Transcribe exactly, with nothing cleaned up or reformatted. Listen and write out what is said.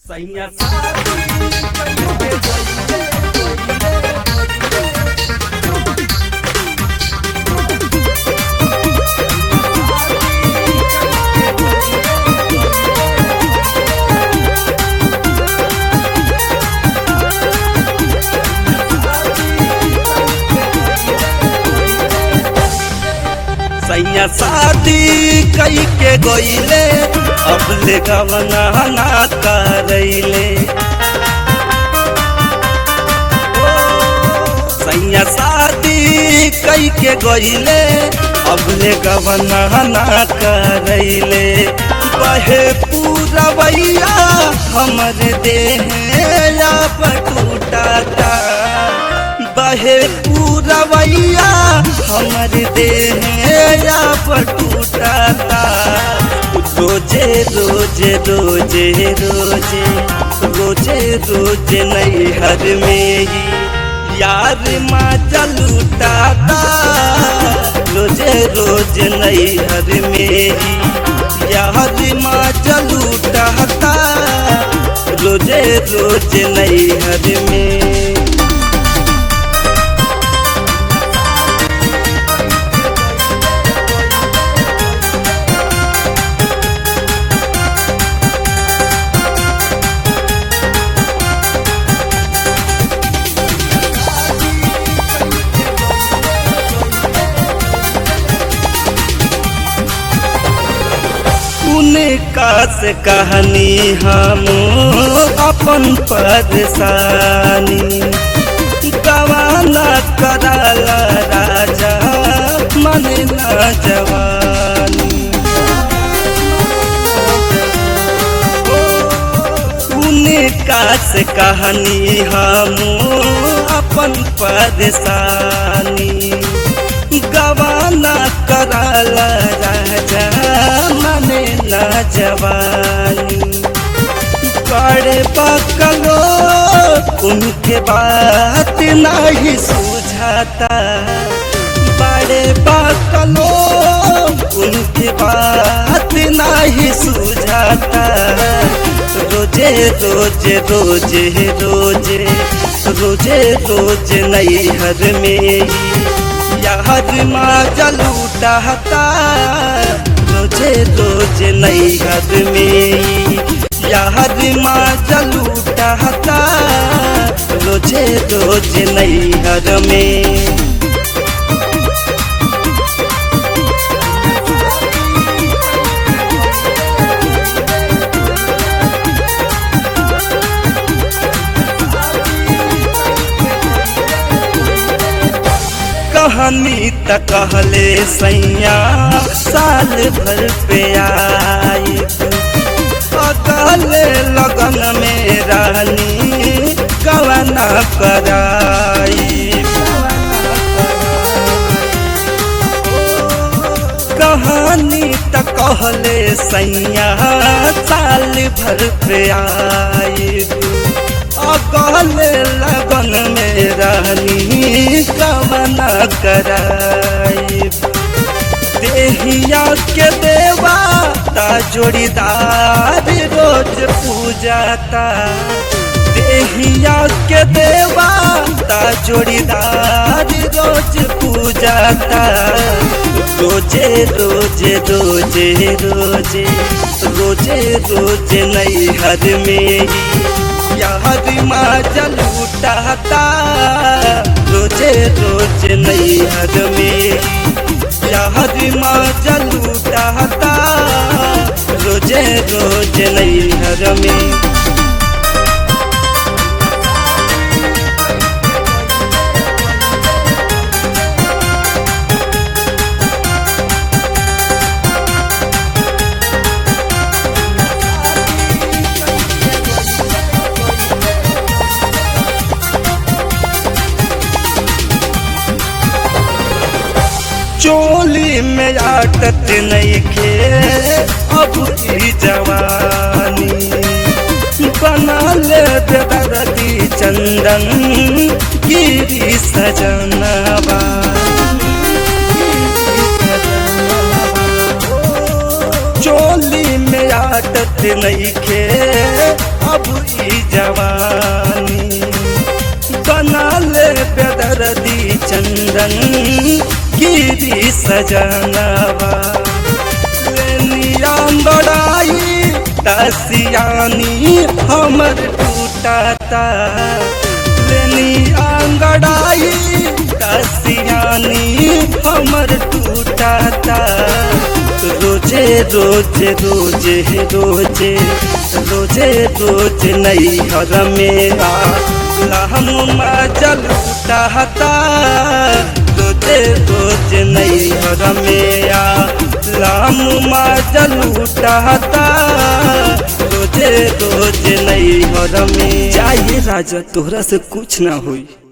सैया सैया शादी कई के गईले अब ले गवना ना करैले। सैया शादी कई के गईले अब ले गवना ना करैले। बहे पूरा भैया हमर देह टूटाता, बहे पूरा भैया हमर देह टूटाता। रोजे रोजे रोजे रोजे रोजे रोजे नैहर में ही यार माँ लूटाता। रोजे रोजे नैहर में ही यार माँ लूटाता। रोजे रोजे नैहर में उनका से कहानी हम अपन परेशानी गवाना कराला राजा मन न जवानी। उनका से कहानी हम अपन परेशानी गवाना कराला राजा मने न जवानी। बड़े बकलो उनके बात नहीं सुझाता, बड़े बकलो उनके बात नहीं सुझाता। रोजे रोजे रोजे रोजे रोजे रोजे नैहर में यार माँ लूटाता। रोजे रोजे नैहर में यार माँ लूटाता। रोजे रोजे नैहर में कहानी त कहले सैया साल भर पे आई। अगले लगन में रानी गवना कराई। कहानी त कहले सैया साल भर पे आई। अगले लगन में रानी गवना कराई। देहिया के देवा ता जोड़ीदार रोज पूजाता। देहिया के देवा ता जोड़ीदार रोज पूजाता। रोजे रोजे रोजे रोजे रोजे रोजे नैहर में यार माँ लूटाता। रोजे रोजे नैहर में यार माँ लूटाता। रोजे रोजे नैहर में चोली में आटत नहीं खे अब की जवानी। बना ले दर्दी चंदन गिरी सजनवा। चोली में आटत नइखे अब सजनवा अंगड़ाई तसियानी हमर टूटाता अंगड़ाई तसियानी हमर टूटाता रोजे रोजे रोजे रोजे रोजे रोजे नहीं हर मेरा हम मजल उठाता रोजे रोजे नहीं हर मेरा लाम मजल उठाता रोजे रोजे नहीं हर में चाहिए राजा तोहरा से कुछ ना हुई।